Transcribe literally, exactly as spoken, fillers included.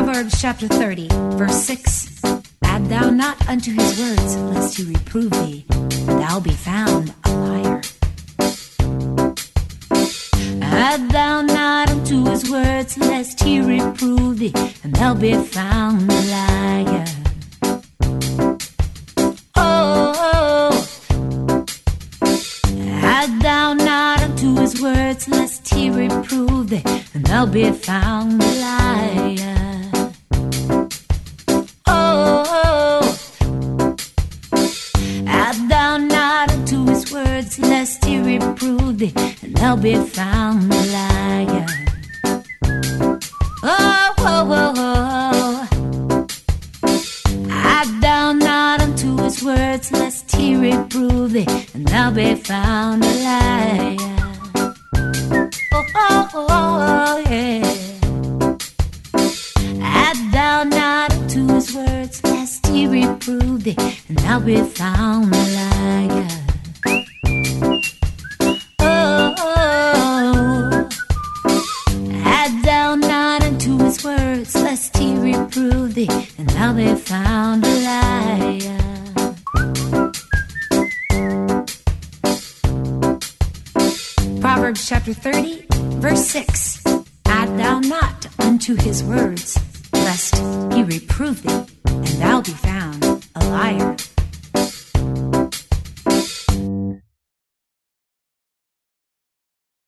Proverbs chapter thirty, verse six. Add thou not unto his words, lest he reprove thee, and thou be found a liar. Add thou not unto his words, lest he reprove thee, and thou be found a liar. Oh, add thou not unto his words, lest he reprove thee, and thou be found a liar. Oh, add thou not unto his words, lest he reprove thee, and thou be found a liar. Oh, oh, oh, oh. Add thou not unto his words, lest he reprove thee, and thou be found a liar. Oh, oh, oh, oh, yeah. Add thou not unto his words, lest he reprove thee, and thou be found a liar. Oh, oh, add thou not unto his words, lest he reprove thee, and thou be found a liar. Proverbs chapter thirty, verse six. Add thou not unto his words, lest he reprove thee, and thou be found a liar.